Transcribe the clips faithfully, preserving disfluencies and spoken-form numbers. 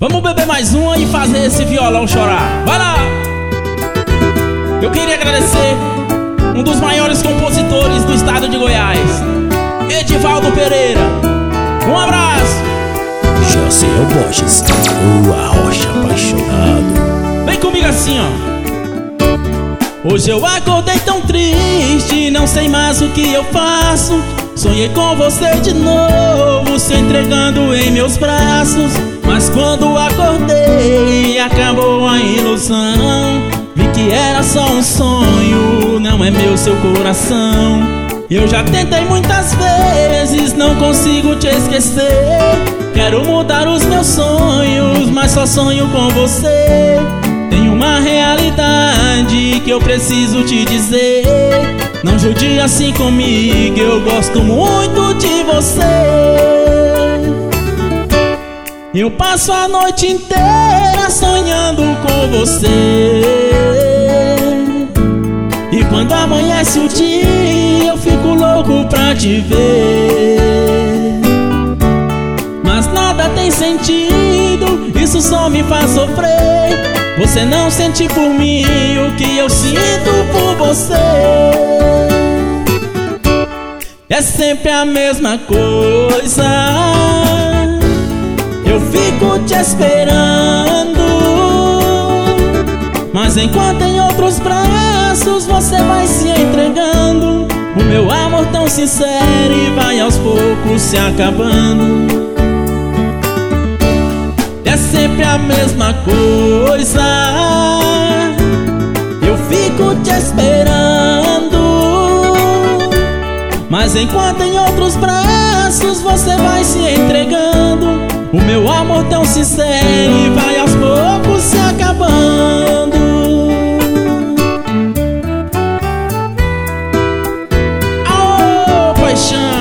Vamos beber mais uma e fazer esse violão chorar. Vai lá! Eu queria agradecer um dos maiores compositores do estado de Goiás, Edivaldo Pereira. Um abraço! Josiel Borges, o Arrocha apaixonado. Vem comigo assim, ó. Hoje eu acordei tão triste, não sei mais o que eu faço. Sonhei com você de novo, se entregando em meus braços. Mas quando acordei, acabou a ilusão. Vi que era só um sonho, não é meu seu coração. Eu já tentei muitas vezes, não consigo te esquecer. Quero mudar os meus sonhos, mas só sonho com você. Tem uma realidade que eu preciso te dizer. Não jude assim comigo, eu gosto muito de você. Eu passo a noite inteira sonhando com você. E quando amanhece o dia, eu fico louco pra te ver. Mas nada tem sentido, isso só me faz sofrer. Você não sente por mim o que eu sinto por você. É sempre a mesma coisa, eu fico te esperando. Mas enquanto em outros braços você vai se entregando, o meu amor tão sincero e vai aos poucos se acabando. É sempre a mesma coisa, eu fico te esperando. Mas enquanto em outros braços você vai se entregando, o meu amor tão sincero e vai aos poucos se acabando. Aô, paixão!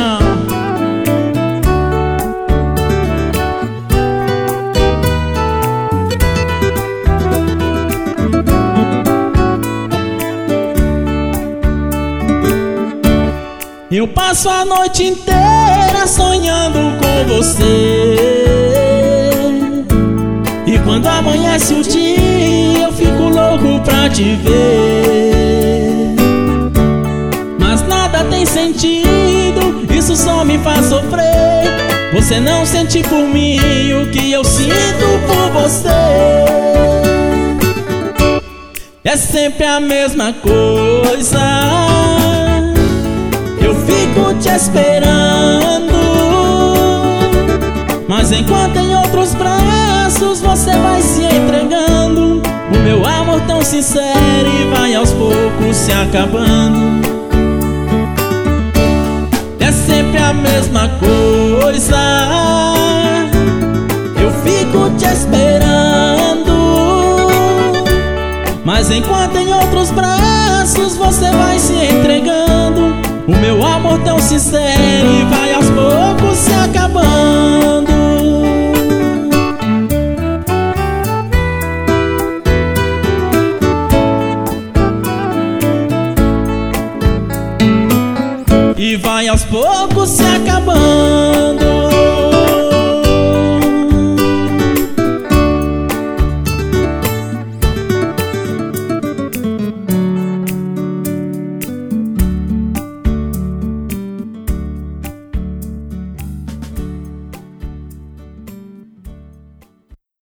Eu passo a noite inteira sonhando com você. E quando amanhece o dia, eu fico louco pra te ver. Mas nada tem sentido, isso só me faz sofrer. Você não sente por mim o que eu sinto por você. É sempre a mesma coisa, eu fico te esperando. Mas enquanto em outros braços você vai se entregando, o meu amor tão sincero e vai aos poucos se acabando. É sempre a mesma coisa, eu fico te esperando. Mas enquanto em outros braços você vai se entregando, o meu amor tão sincero e vai aos poucos se acabando.